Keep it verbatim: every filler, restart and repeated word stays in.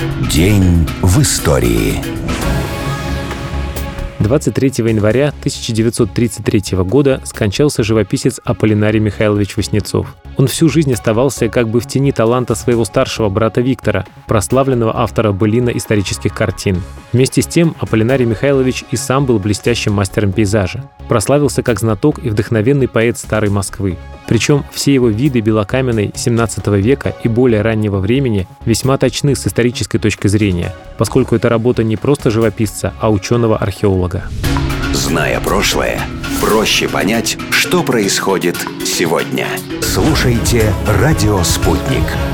День в истории. двадцать третьего января тысяча девятьсот тридцать третьего года скончался живописец Аполлинарий Михайлович Васнецов. Он всю жизнь оставался как бы в тени таланта своего старшего брата Виктора, прославленного автора былинно-исторических картин. Вместе с тем Аполлинарий Михайлович и сам был блестящим мастером пейзажа. Прославился как знаток и вдохновенный поэт Старой Москвы. Причем все его виды белокаменной семнадцатого века и более раннего времени весьма точны с исторической точки зрения, поскольку это работа не просто живописца, а ученого-археолога. Зная прошлое, проще понять, что происходит сегодня. Слушайте «Радио Спутник».